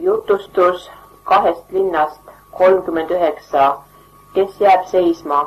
Jutustus 2 linnast 39, kes jääb seisma.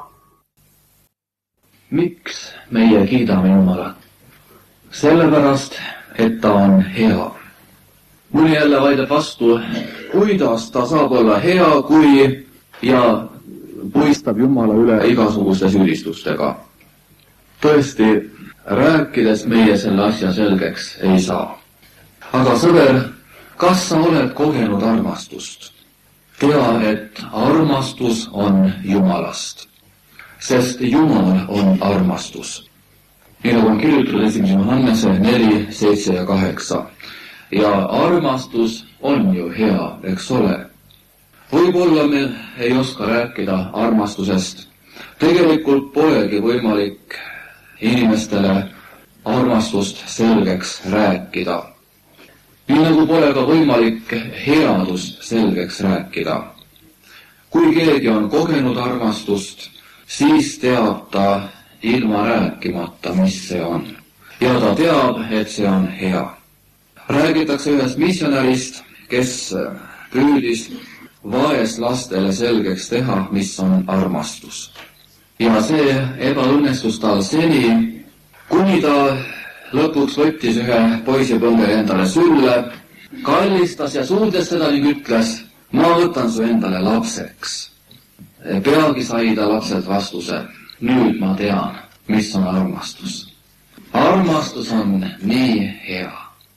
Miks meie kiidame Jumalat? Sellepärast, et ta on hea. Mõni jälle vaidleb vastu, kuidas ta saab olla hea, kui ja puistab Jumala üle igasuguste süüdistustega. Tõesti, rääkides meie selle asja selgeks ei saa. Aga sõber, kas sa oled kogenud armastust? Tea, et armastus on Jumalast, sest Jumal on armastus. Nii nagu on kirjutatud 1. Johannese 4, 7 ja 8. Ja armastus on ju hea, eks ole. Võib-olla me ei oska rääkida armastusest. Tegelikult polegi võimalik inimestele armastust selgeks rääkida. Nii nagu pole ka võimalik headust selgeks rääkida. Kui keegi on kogenud armastust, siis teab ta ilma rääkimata, mis see on. Ja ta teab, et see on hea. Räägitakse ühest missionärist, kes püüdis vaeslastele selgeks teha, mis on armastus. Ja see ebaõnnestus tal seni, kuni ta lõpuks võttis ühe poisipõngeli endale sülle, kallistas ja suudles seda ning ütles, ma võtan su endale lapseks. Peagi sai ta lapselt vastuse, nüüd ma tean, mis on armastus. Armastus on nii hea.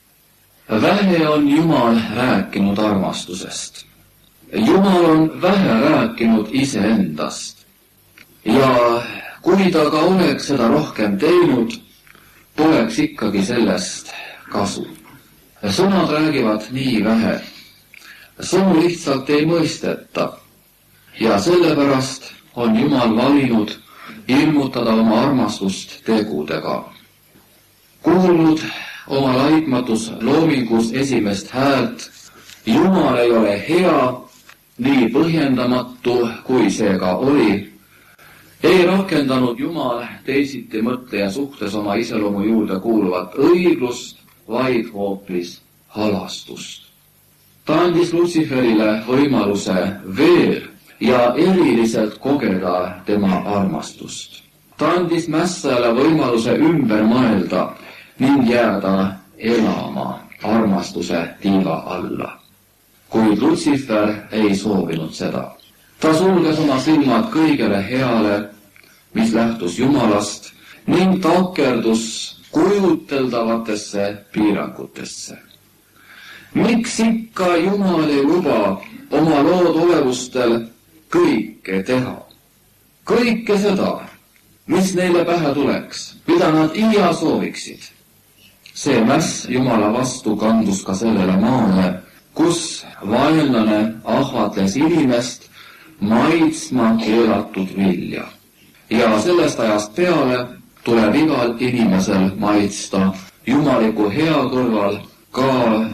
Vähe on Jumal rääkinud armastusest. Jumal on vähe rääkinud iseendast. Ja kui ta ka oleks seda rohkem teinud, poleks ikkagi sellest kasu. Sõnad räägivad nii vähe. Sõnu lihtsalt ei mõisteta. Ja sellepärast on Jumal valinud ilmutada oma armastust tegudega. Kuulnud oma laitmatus loomingus esimest häält, Jumal ei ole hea, nii põhjendamatu kui see ka oli. Ei rakendanud Jumal teisiti mõtleja suhtes oma iseloomu juurde kuuluvat õiglust, vaid hoopis halastust. Ta andis Lutsiferile võimaluse veel ja eriliselt kogeda tema armastust. Ta andis mässajale võimaluse ümber mõelda ning jääda elama armastuse tiiva alla. Kuid Lutsifer ei soovinud seda. Ta sulges oma silmad kõigele heale, mis lähtus Jumalast, ning takerdus kujuteldavatesse piirangutesse. Miks ikka Jumal ei luba oma lood olevustel kõike teha? Kõike seda, mis neile pähe tuleks, mida nad iia sooviksid. See mäss Jumala vastu kandus ka sellele maale, kus vaenlane ahvatles inimest maitsma keelatud vilja. Ja sellest ajast peale tuleb igal inimesel maitsta jumaliku hea kõrval ka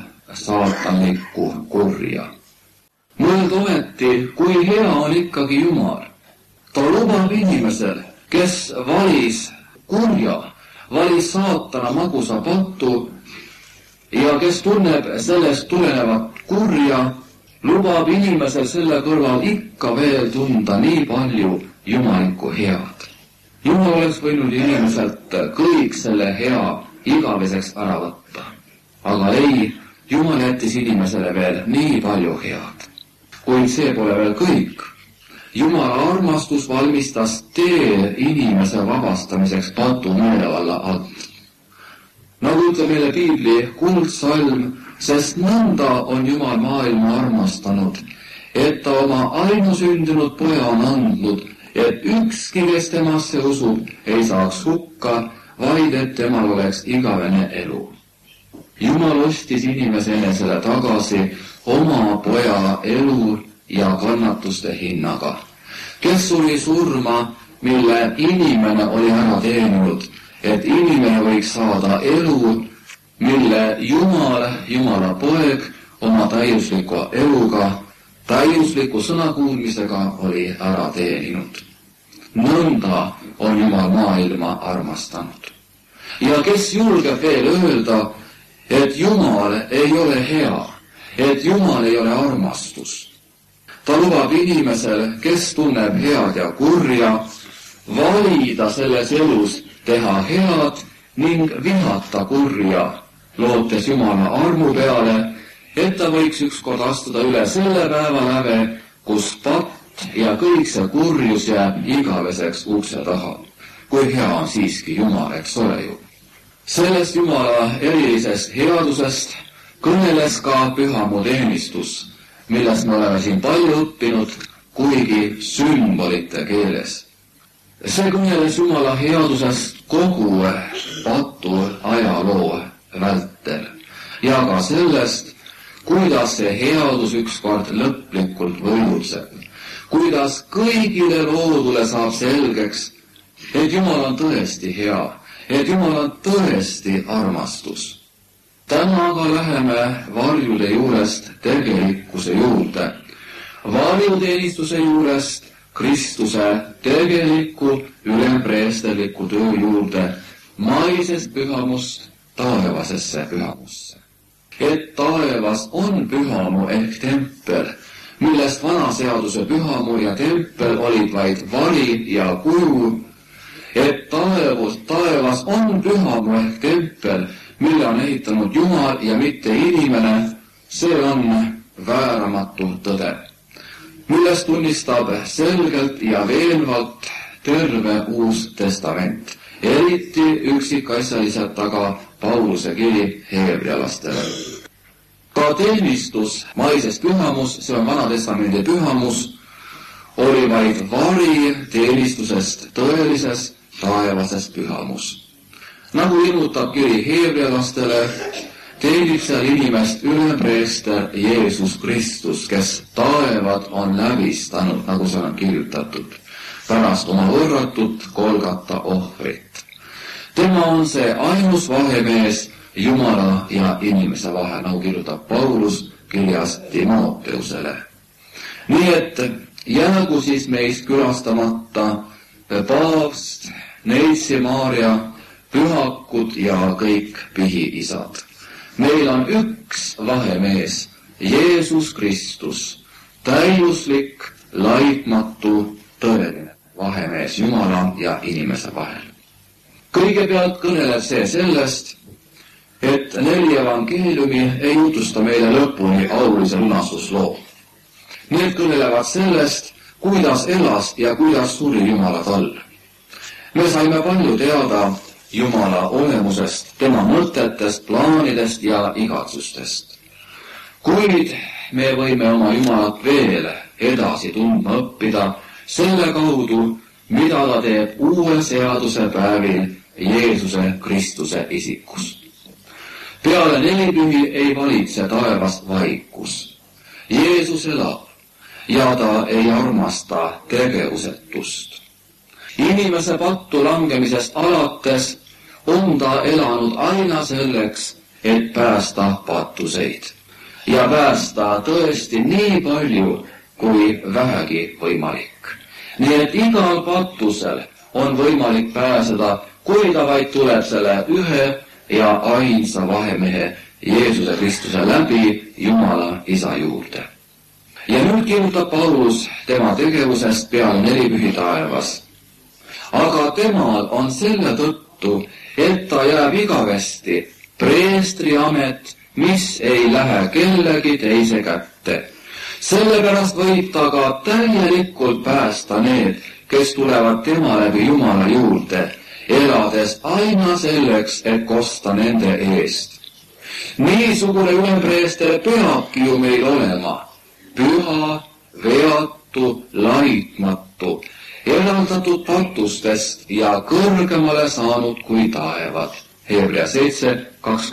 saatanlikku kurja. Mõelda ometi, kui hea on ikkagi Jumal. Ta lubab inimesel, kes valis kurja, valis saatana magusa pattu ja kes tunneb sellest tulenevat kurja, lubab inimesel selle kõrval ikka veel tunda nii palju jumalikku head. Jumal oleks võinud inimeselt kõik selle hea igaveseks ära võtta. Aga ei, Jumal jättis inimesele veel nii palju head. Kuid see pole veel kõik. Jumala armastus valmistas tee inimese vabastamiseks patu meelevalla alt. Nagu ütleb meile Piibli kuldsalm, sest nõnda on Jumal maailma armastanud, et ta oma ainusündinud poja on andnud, et ükski, kes temasse usub, ei saaks hukka, vaid et temal oleks igavene elu. Jumal ostis inimese enesele tagasi oma poja elu ja kannatuste hinnaga, kes suri surma, mille inimene oli ära teeninud, et inimene võiks saada elu, mille Jumala poeg oma täiusliku eluga, täiusliku sõnakuulmisega oli ära teeninud. Nõnda on Jumal maailma armastanud. Ja kes julgeb veel öelda, et Jumal ei ole hea, et Jumal ei ole armastus. Ta lubab inimesel, kes tunneb head ja kurja, valida selles elus teha head ning vihata kurja, lootes Jumala armu peale, et ta võiks ükskord astuda üle selle päeva läve, kus patt ja kõik see kurjus jääb igaveseks ukse taha. Kui hea on siiski Jumal, eks ole ju. Sellest Jumala erilisest headusest kõneles ka pühamu teenistus, millest me oleme siin palju õppinud, kuigi sümbolite keeles. See kõneles Jumala headusest kogu patu ajaloo vältel ja ka sellest, kuidas see headus ükskord lõplikult võidutseb, kuidas kõigile loodule saab selgeks, et Jumal on tõesti hea, et Jumal on tõesti armastus. Täna aga läheme varjude juurest tegelikkuse juurde, varjuteenistuse juurest Kristuse tegeliku ülempreesterliku töö juurde, maisest pühamust taevasesse pühamusse. Et taevas on pühamu ehk tempel, millest vanaseaduse pühamu ja tempel olid vaid vari ja kuju, et taevas on pühamu ehk tempel, mille on ehitanud Jumal ja mitte inimene, see on vääramatu tõde, millest tunnistab selgelt ja veenvalt terve Uus Testament, eriti üksikasjaliselt aga Pauluse kiri heebrealastele. Ka teenistus maises pühamus, see on Vanatestamendi pühamus, oli vaid vari teenistusest tõelises taevases pühamus. Nagu ilmutab kiri heebrealastele, teenib seal inimest ülempreester Jeesus Kristus, kes taevad on läbistanud, nagu seal on kirjutatud, pärast oma võrratut Golgata ohvrit. Tema on see ainus vahemees Jumala ja inimese vahel, nagu kirjutab Paulus kirjas Timoteusele. Nii et jäägu siis meist külastamata paavst, neitsi Maarja, pühakud ja kõik pihiisad. Meil on üks vahemees, Jeesus Kristus, täiuslik, laitmatu, tõeline vahemees Jumala ja inimese vahel. Kõigepealt kõneleb see sellest, et 4 evangeeliumi ei jutusta meile lõpuni aulise lunastusloo. Need kõnelevad sellest, kuidas elas ja kuidas suri Jumala tall. Me saime palju teada Jumala olemusest, tema mõtetest, plaanidest ja igatsustest. Kuid me võime oma Jumalat veel edasi tundma õppida selle kaudu, mida ta teeb uue seaduse päevil Jeesuse Kristuse isikus. Peale 4 pühi ei valitse taevas vaikus. Jeesus elab ja ta ei armasta tegevusetust. Inimese pattu langemisest alates on ta elanud aina selleks, et päästa pattuseid ja päästa tõesti nii palju, kui vähegi võimalik. Nii et igal pattusel on võimalik pääseda, kui ta vaid tuleb selle ühe ja ainsa vahemehe Jeesuse Kristuse läbi Jumala Isa juurde. Ja nüüd kirjutab Paulus tema tegevusest peale 4 pühi taevas. Aga temal on selle tõttu, et ta jääb igavesti preestriamet, mis ei lähe kellegi teise kätte. Sellepärast võib ta ka täielikult päästa need, kes tulevad tema läbi Jumala juurde, elades aina selleks, et kosta nende eest. Niisugune ülempreester peabki ju meil olema, püha, veatu, laitmatu, eraldatud patustest ja kõrgemale saanud kui taevad. Hebrea 7,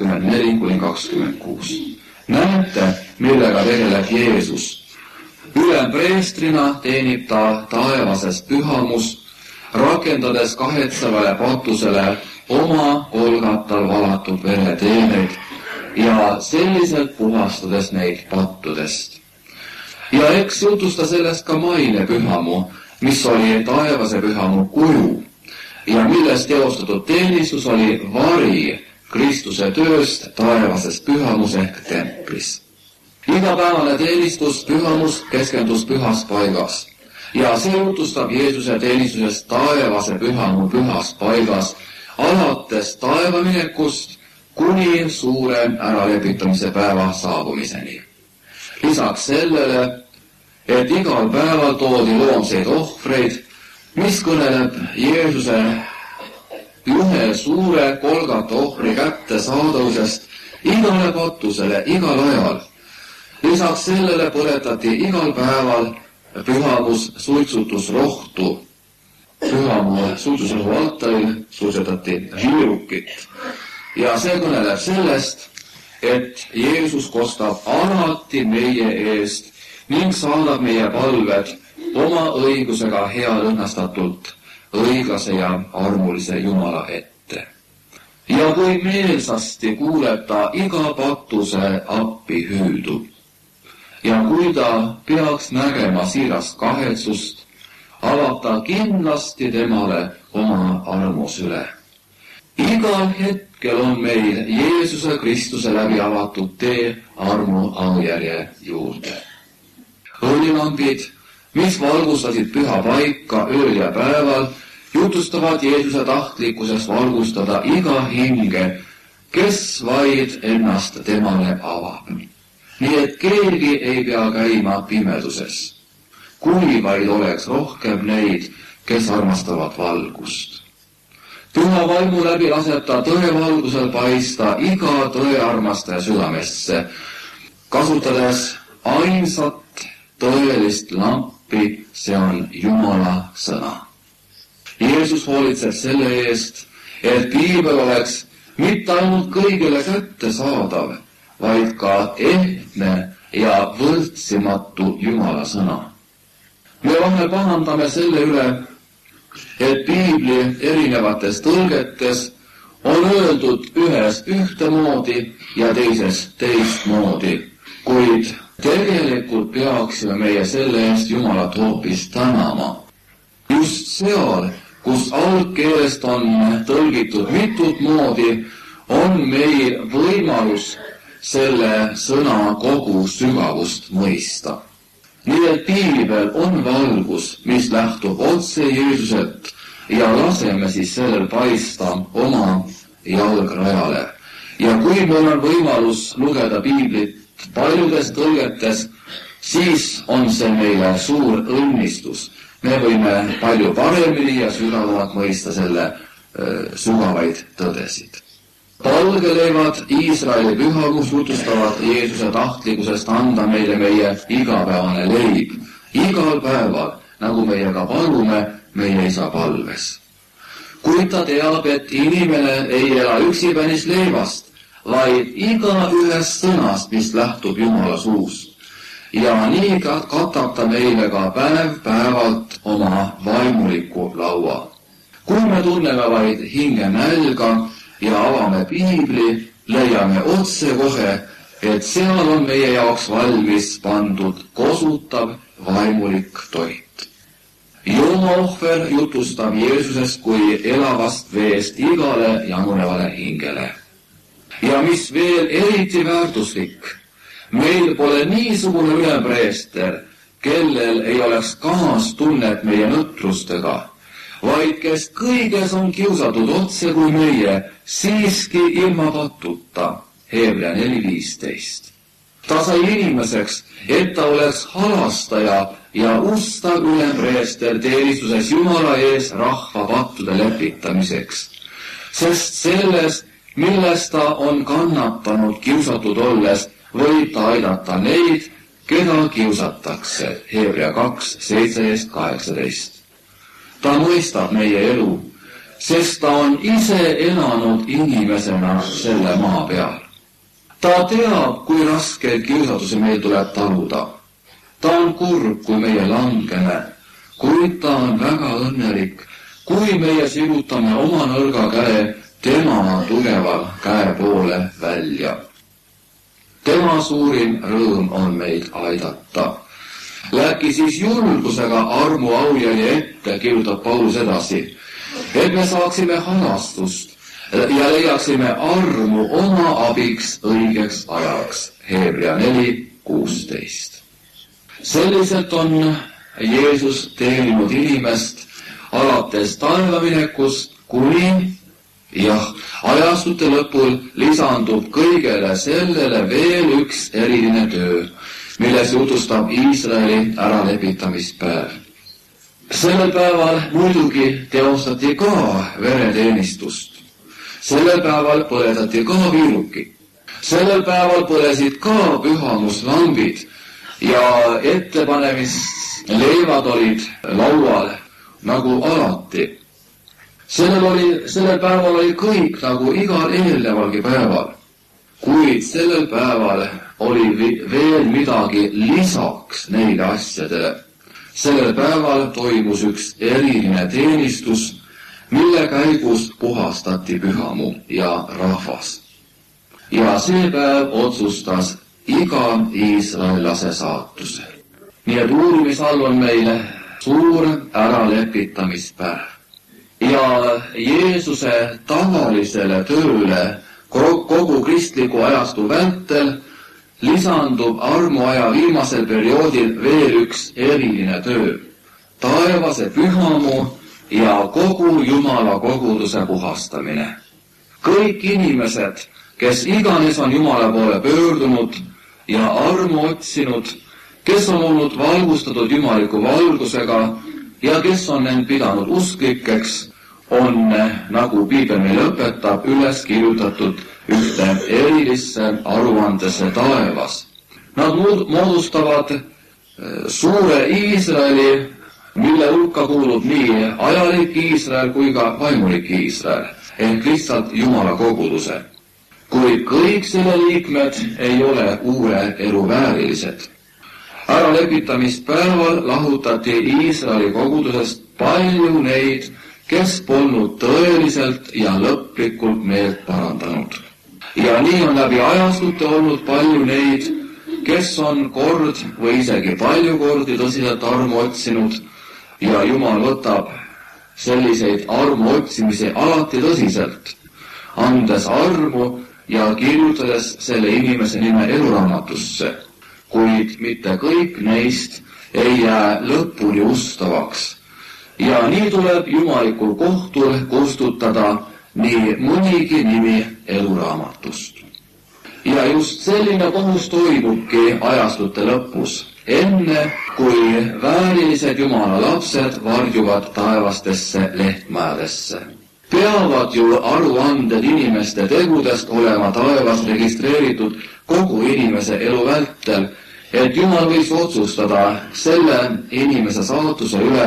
24-26. Näete, millega tegeleb Jeesus. Ülempreestrina teenib ta taevases pühamus, rakendades kahetsevale patusele oma Golgatal valatud vereteeneid ja selliselt puhastades neid pattudest. Ja eks jutusta sellest ka maine pühamu, mis oli taevase pühamu kuju ja millest teostatud teenistus oli vari Kristuse tööst taevases pühamus ehk templis. Igapäevane teenistus pühamus keskendus pühas paigas ja see jutustab Jeesuse teenistusest taevase pühamu pühas paigas alates taevaminekust kuni suure äralepitamise päeva saabumiseni. Lisaks sellele, et igal päeval toodi loomseid ohvreid, mis kõneleb Jeesuse ühe suure Golgata ohvri kättesaadavusest igale patusele igal ajal. Lisaks sellele põletati igal päeval pühamus suitsutusrohtu. Pühamu suitsutusrohu altaril suitsetati žiirukit. Ja see kõneleb sellest, et Jeesus kostab alati meie eest ning saadab meie palved oma õigusega healõhnastatult õiglase ja armulise Jumala ette. Ja kui meelsasti kuuleb ta iga patuse appi hüüdu. Ja kui ta peaks nägema siirast kahetsust, avab ta kindlasti temale oma armusüle. Igal hetkel on meil Jeesuse Kristuse läbi avatud tee armu aujärje juurde. Õlilambid, mis valgustasid püha paika ööl ja päeval, jutustavad Jeesuse tahtlikkusest valgustada iga hinge, kes vaid ennast temale avab. Nii et keegi ei pea käima pimeduses, kui vaid oleks rohkem neid, kes armastavad valgust. Püha vaimu läbi laseb ta tõe valgusel paista iga tõearmastaja südamesse, kasutades ainsat tõelist lampi, see on Jumala sõna. Jeesus hoolitseb selle eest, et piibel oleks mitte ainult kõigile kättesaadav, vaid ka ehtne ja võltsimatu Jumala sõna. Me vahel pahandame selle üle, et piibli erinevates tõlgetes on öeldud ühes ühtemoodi ja teises teistmoodi, kuid tegelikult peaksime meie selle eest Jumalat hoopis tänama. Just seal, kus algkeelest on tõlgitud mitut moodi, on meil võimalus selle sõna kogu sügavust mõista. Nii et piibel on valgus, mis lähtub otse Jeesuselt ja laseme siis sellel paista oma jalgrajale. Ja kui meil on võimalus lugeda piiblit paljudes tõlgetes, siis on see meile suur õnnistus. Me võime palju paremini ja sügavamalt mõista selle sügavaid tõdesid. Palgeleivad Iisraeli pühamus jutustavad Jeesuse tahtlikkusest anda meile meie igapäevane leib. Igal päeval, nagu meie ka palume, meie isa palves. Kuid ta teab, et inimene ei ela üksipänis leivast, vaid iga ühest sõnast, mis lähtub Jumala suust. Ja nii katab ta meile ka päev-päevalt oma vaimuliku laua. Kui me tunneme vaid hinge nälga ja avame piibli, leiame otse kohe, et seal on meie jaoks valmis pandud kosutav vaimulik toit. Joomaohver jutustab Jeesusest kui elavast veest igale janunevale hingele. Ja mis veel eriti väärtuslik, meil pole niisugune ülempreester, kellel ei oleks kaastunnet meie nõtrustega, vaid kes kõiges on kiusatud otse kui meie, siiski ilma patuta. Hebra 4:15. Ta sai inimeseks, et ta oleks halastaja ja ustav ülempreester teenistuses Jumala ees rahva pattude lepitamiseks. Sest selles, milles ta on kannatanud kiusatud olles, võib ta aidata neid, keda kiusatakse. Hebra 2:17-18. Ta mõistab meie elu, sest ta on ise elanud inimesena selle maa peal. Ta teab, kui raskeid kiusatusi meil tuleb taluda. Ta on kurb, kui meie langeme, kuid ta on väga õnnelik, kui meie sirutame oma nõrga käe tema tugeva käe poole välja. Tema suurim rõõm on meid aidata. Läki siis julgusega armu aujärje ette, kirjutab Paulus edasi, et me saaksime halastust ja leiaksime armu oma abiks õigeks ajaks. Hebra 4, 16. Selliselt on Jeesus teeninud inimest alates taevaminekust kuni ajastute lõpul lisandub kõigele sellele veel üks eriline töö, milles jutustab Iisraeli äralepitamispäev. Sellel päeval muidugi teostati ka vereteenistust. Sellel päeval põletati ka viiruki. Sellel päeval põlesid ka pühamuslambid ja ettepanemisleivad olid laual nagu alati. Sellel päeval oli kõik nagu igal eelnevalgi päeval, kuid sellel päeval oli veel midagi lisaks neile asjadele. Sellel päeval toimus üks eriline teenistus, mille käigus puhastati pühamu ja rahvas. Ja see päev otsustas iga iisraellase saatuse. Nii et uurimise all on meile suur äralepitamispäev. Ja Jeesuse tavalisele tööle kogu kristliku ajastu vältel lisandub armuaja viimasel perioodil veel üks eriline töö. Taevase pühamu ja kogu Jumala koguduse puhastamine. Kõik inimesed, kes iganes on Jumala poole pöördunud ja armu otsinud, kes on olnud valgustatud jumaliku valgusega ja kes on end pidanud usklikeks, on, nagu Piibel meile õpetab, üles kirjutatud ühte erilisse aruandesse taevas. Nad moodustavad suure Iisraeli, mille hulka kuulub nii ajalik Iisrael kui ka vaimulik Iisrael, ehk lihtsalt Jumala koguduse. Kuid kõik selle liikmed ei ole uue elu väärilised. Äralepitamispäeval lahutati Iisraeli kogudusest palju neid, kes polnud tõeliselt ja lõplikult meelt parandanud. Ja nii on läbi ajastute olnud palju neid, kes on kord või isegi palju kordi tõsiselt armu otsinud ja Jumal võtab selliseid armu otsimisi alati tõsiselt, andes armu ja kirjutades selle inimese nime eluraamatusse, kuid mitte kõik neist ei jää lõpuni ustavaks. Ja nii tuleb jumalikul kohtul kustutada nii mõnigi nimi eluraamatust. Ja just selline kohus toimubki ajastute lõpus, enne kui väärilised Jumala lapsed varjuvad taevastesse lehtmajadesse. Peavad ju aruanded inimeste tegudest olema taevas registreeritud kogu inimese elu vältel, et Jumal võiks otsustada selle inimese saatuse üle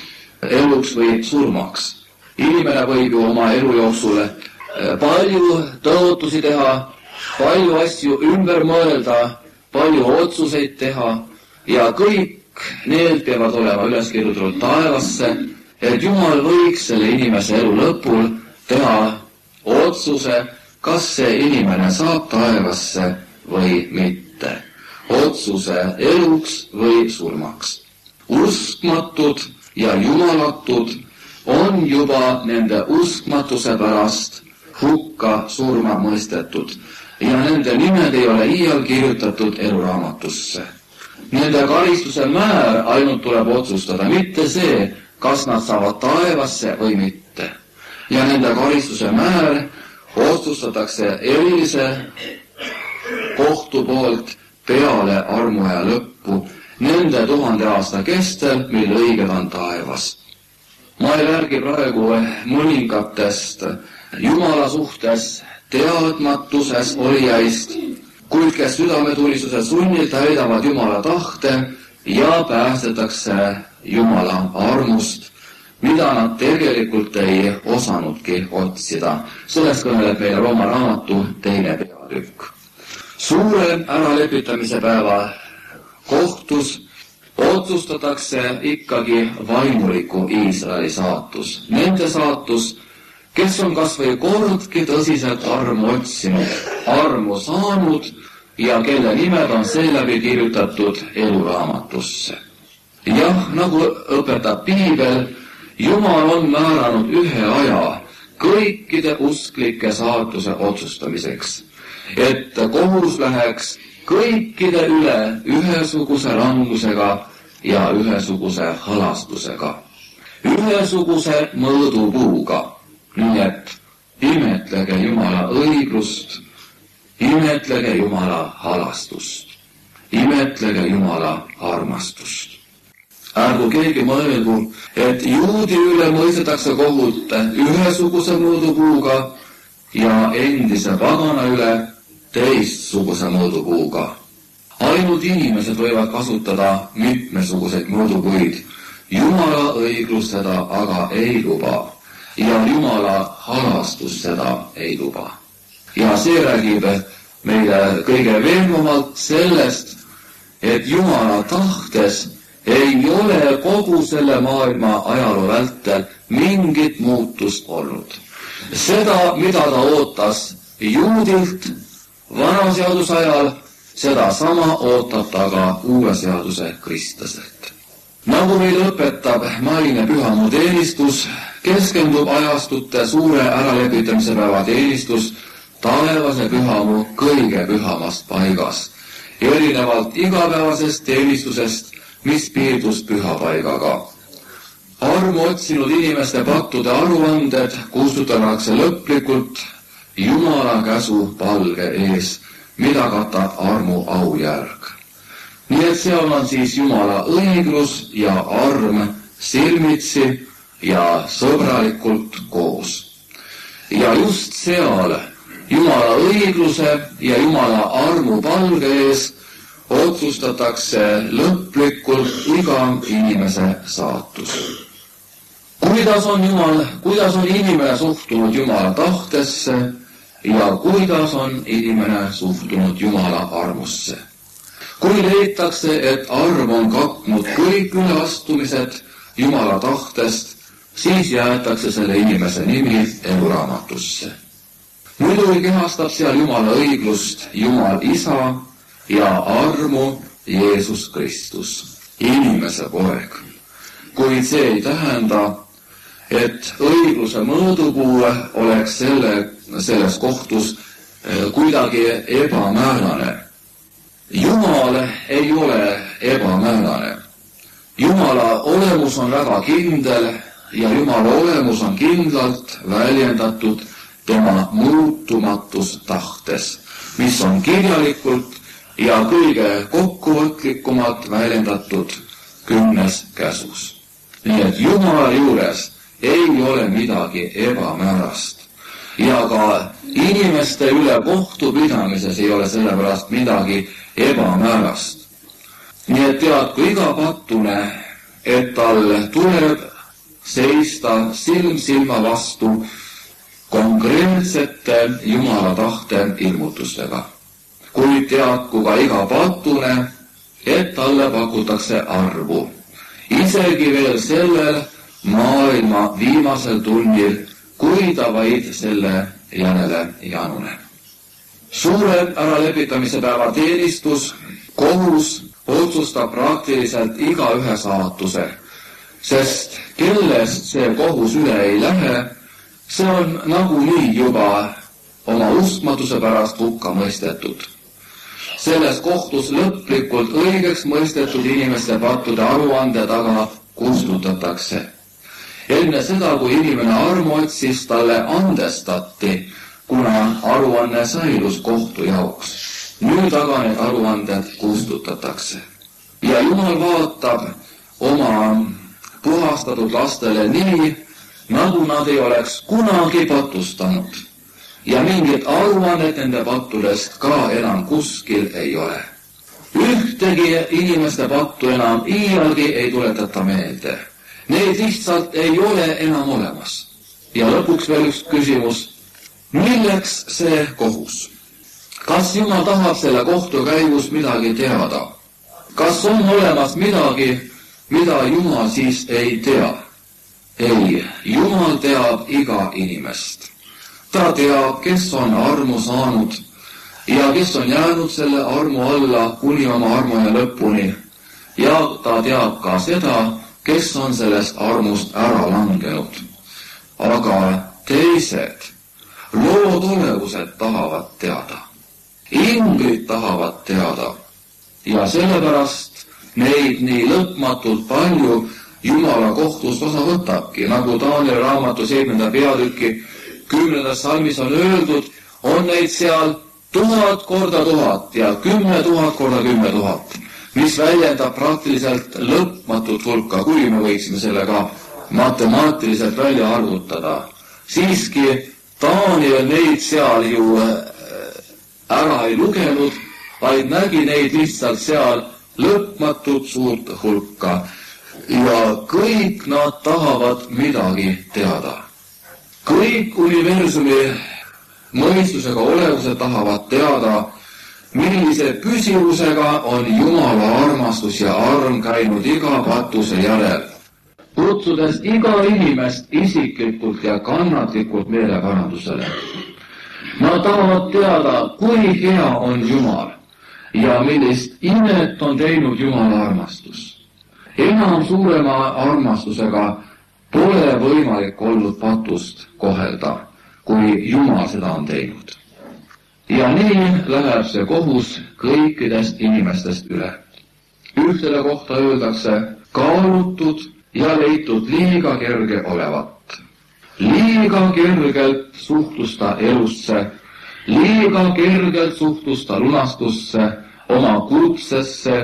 eluks või surmaks. Inimene võib ju oma elu jooksul palju tõotusi teha, palju asju ümber mõelda, palju otsuseid teha ja kõik need peavad olema üles kirjutatud taevasse, et Jumal võiks selle inimese elu lõpul teha otsuse, kas see inimene saab taevasse või mitte. Otsuse eluks või surmaks. Uskmatud ja jumalatud on juba nende uskmatuse pärast hukka surma mõistetud ja nende nimed ei ole iial kirjutatud eluraamatusse. Nende karistuse määr ainult tuleb otsustada, mitte see, kas nad saavad taevasse või mitte. Ja nende karistuse määr otsustatakse erilise kohtu poolt peale armuaja lõppu, nende 1000 aasta kestel, mil õiged on taevas. Ma ei räägi praegu mõningatest Jumala suhtes teadmatuses olijaist, kuid kes südametulistuse sunnil täidavad Jumala tahte ja päästetakse Jumala armust, mida nad tegelikult ei osanudki otsida. Sellest kõneleb meile Rooma raamatu 2. peatükk. Suure äralepitamise päeva kohtus otsustatakse ikkagi vaimuliku Iisraeli saatus. Nende saatus, kes on kas või kordki tõsiselt armu otsinud, armu saanud ja kelle nimed on seeläbi kirjutatud eluraamatusse. Jah, nagu õpetab Piibel, Jumal on määranud ühe aja kõikide usklike saatuse otsustamiseks, et kohus läheks kõikide üle ühesuguse langusega ja ühesuguse halastusega, ühesuguse mõõdupuuga. Nii et imetlege Jumala õiglust, imetlege Jumala halastust, imetlege Jumala armastust. Ärgu keegi mõelgu, et juudi üle mõistetakse kohut ühesuguse mõõdupuuga ja endise pagana üle teistsuguse mõõdupuuga. Ainult inimesed võivad kasutada mitmesuguseid mõõdupuid. Jumala õiglus seda aga ei luba ja Jumala halastus seda ei luba. Ja see räägib meile kõige veenvamalt sellest, et Jumala tahtes ei ole kogu selle maailma ajaloo vältel mingit muutust olnud. Seda, mida ta ootas juudilt vana seaduse ajal, seda sama ootab ta ka uue seaduse kristlaselt. Nagu meil õpetab maine pühamu teenistus, keskendub ajastute suure äralepitamise päeva teenistus taevase pühamu kõige pühamast paigast, erinevalt igapäevasest teenistusest, mis piirdus pühapaigaga. Armu otsinud inimeste pattude aruanded kustutatakse lõplikult Jumala käsu palge ees, mida katab armu aujärg. Nii et seal on siis Jumala õiglus ja arm silmitsi ja sõbralikult koos. Ja just seal Jumala õigluse ja Jumala armu palge ees otsustatakse lõplikult iga inimese saatus. Kuidas on inimene suhtunud Jumala tahtesse ja kuidas on inimene suhtunud Jumala armusse? Kui leitakse, et arm on katnud kõik üleastumised Jumala tahtest, siis jäetakse selle inimese nimi eluraamatusse. Muidugi kehastab seal Jumala õiglust Jumal Isa ja armu Jeesus Kristus, inimese poeg. Kuid see ei tähenda, et õigluse mõõdupuu oleks selles kohtus kuidagi ebamäärane. Jumal ei ole ebamäärane. Jumala olemus on väga kindel ja Jumala olemus on kindlalt väljendatud tema muutumatus tahtes, mis on kirjalikult ja kõige kokkuvõtlikumalt väljendatud 10. käsus. Nii et Jumala juures ei ole midagi ebamäärast ja ka inimeste üle kohtupidamises ei ole sellepärast midagi ebamäärast. Nii et teadku iga pattune, et tal tuleb seista silm silma vastu konkreetsete Jumala tahte ilmutustega. Kuid teadku ka iga pattune, et talle pakutakse arvu. Isegi veel sellel maailma viimasel tunnil, kui ta vaid selle järele januneb. Suure äralepitamise päeva teenistus, kohus otsustab praktiliselt igaühe saatuse, sest kellest see kohus üle ei lähe, see on nagunii juba oma uskmatuse pärast hukka mõistetud. Selles kohtus lõplikult õigeks mõistetud inimeste pattude aruande taga kustutatakse. Enne seda, kui inimene armu otsis, talle andestati, kuna aruanne säilus kohtu jaoks. Nüüd aga need aruanded kustutatakse. Ja Jumal vaatab oma puhastatud lastele nii, nagu nad ei oleks kunagi patustanud. Ja mingit aruannet nende pattudest ka enam kuskil ei ole. Ühtegi inimeste pattu enam iialgi ei tuletata meelde. Neid lihtsalt ei ole enam olemas. Ja lõpuks veel üks küsimus. Milleks see kohus? Kas Jumal tahab selle kohtu käigus midagi teada? Kas on olemas midagi, mida Jumal siis ei tea? Ei, Jumal teab iga inimest. Ta teab, kes on armu saanud ja kes on jäänud selle armu alla kuni oma armuaja lõpuni. Ja ta teab ka seda, kes on sellest armust ära langenud. Aga teised loodolevused tahavad teada. ingrid tahavad teada ja sellepärast neid nii lõpmatult palju Jumala kohtust osa võtabki, nagu Taanieli raamatu 7. peatüki 10. salmis on öeldud, on neid seal 1000 korda 1000 ja 10 000 korda 10 000, mis väljendab praktiliselt lõpmatut hulka, kui me võiksime selle ka matemaatiliselt välja arvutada. Siiski Taaniel neid seal ju ära ei lugenud, vaid nägi neid lihtsalt seal lõpmatut suurt hulka. Ja kõik nad tahavad midagi teada. Kõik universumi mõistusega olevused tahavad teada, millise püsivusega on Jumala armastus ja arm käinud iga patuse järel, kutsudes iga inimest isiklikult ja kannatlikult meeleparandusele. Nad tahavad teada, kui hea on Jumal ja millist imet on teinud Jumala armastus. Enam suurema armastusega pole võimalik olnud patust kohelda, kui Jumal seda on teinud. Ja nii läheb see kohus kõikidest inimestest üle. Ühtele kohta öeldakse kaalutud ja leitud liiga kerge olevat. Liiga kergelt suhtus ta elusse, liiga kergelt suhtus ta lunastusse, oma kutsesse,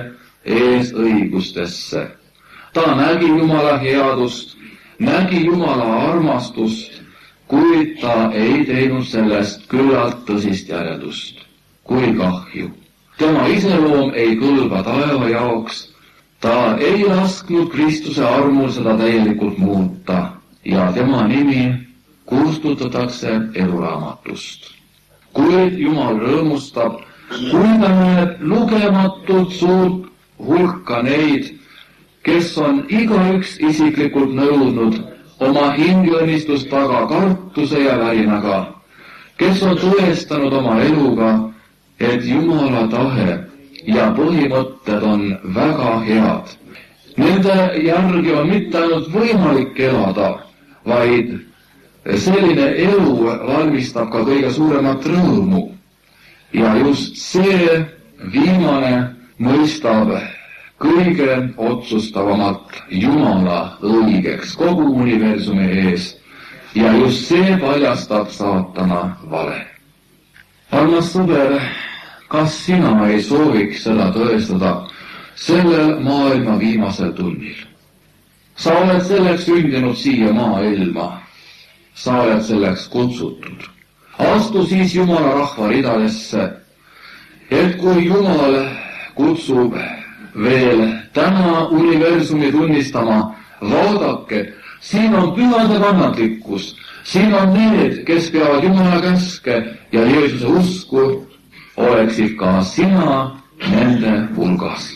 eesõigustesse. Ta nägi Jumala headust, nägi Jumala armastust, kuid ta ei teinud sellest küllalt tõsist järeldust. Kui kahju. Tema iseloom ei kõlba taeva jaoks, ta ei lasknud Kristuse armul seda täielikult muuta ja tema nimi kustutatakse eluraamatust. Kuid Jumal rõõmustab, kui ta näeb lugematult suurt hulka neid, kes on igaüks isiklikult nõudnud oma hingeõnnistust taga kartuse ja värinaga, kes on tõestanud oma eluga, et Jumala tahe ja põhimõtted on väga head. Nende järgi on mitte ainult võimalik elada, vaid selline elu valmistab ka kõige suuremat rõõmu. Ja just see viimane mõistab kõige otsustavamalt Jumala õigeks kogu universumi ees ja just see paljastab saatana vale. Armas sõber, kas sina ei sooviks seda tõestada sellel maailma viimasel tunnil? Sa oled selleks sündinud siia maailma, sa oled selleks kutsutud. Astu siis Jumala rahva ridadesse, et kui Jumal kutsub veel täna universumi tunnistama, vaadake, siin on pühade kannatlikkus, siin on need, kes peavad Jumala käske ja Jeesuse usku, oleksid ka sina nende hulgas.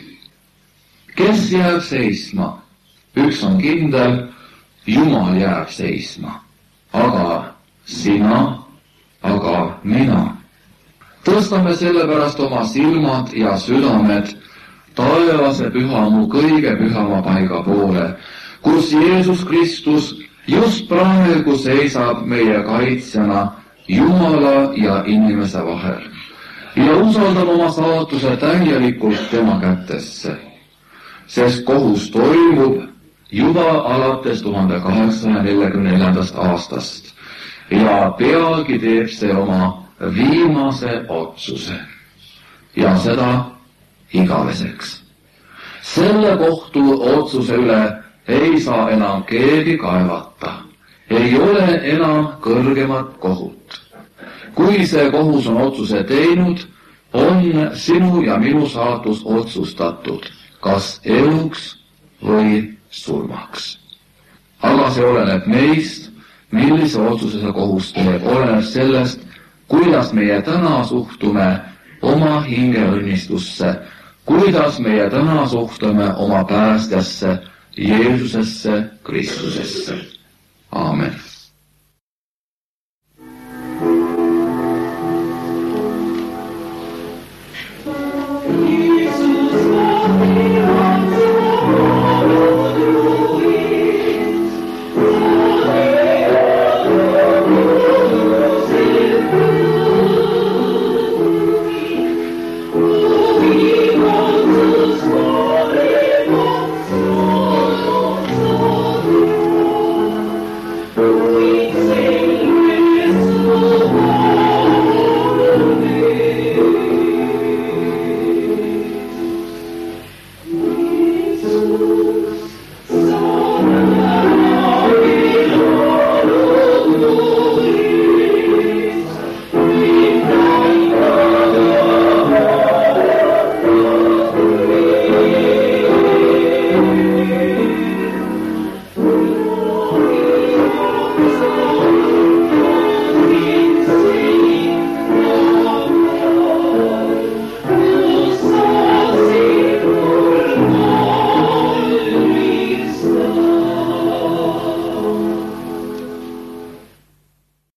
Kes jääb seisma? Üks on kindel, Jumal jääb seisma. Aga sina, aga mina. Tõstame sellepärast oma silmad ja südamed taevase pühamu kõige pühama paiga poole, kus Jeesus Kristus just praegu seisab meie kaitsjana Jumala ja inimese vahel ja usaldab oma saatuse täielikult tema kätesse, sest kohus toimub juba alates 1844. aastast ja peagi teeb see oma viimase otsuse ja seda igaveseks. Selle kohtu otsuse üle ei saa enam keegi kaevata. Ei ole enam kõrgemat kohut. Kui see kohus on otsuse teinud, on sinu ja minu saatus otsustatud, kas eluks või surmaks. Aga see oleneb meist, millise otsuse see kohus teeb, oleneb sellest, kuidas meie täna suhtume oma hingeõnnistusse, kuidas meie täna suhtume oma päästjasse, Jeesusesse, Kristusesse. Aamen.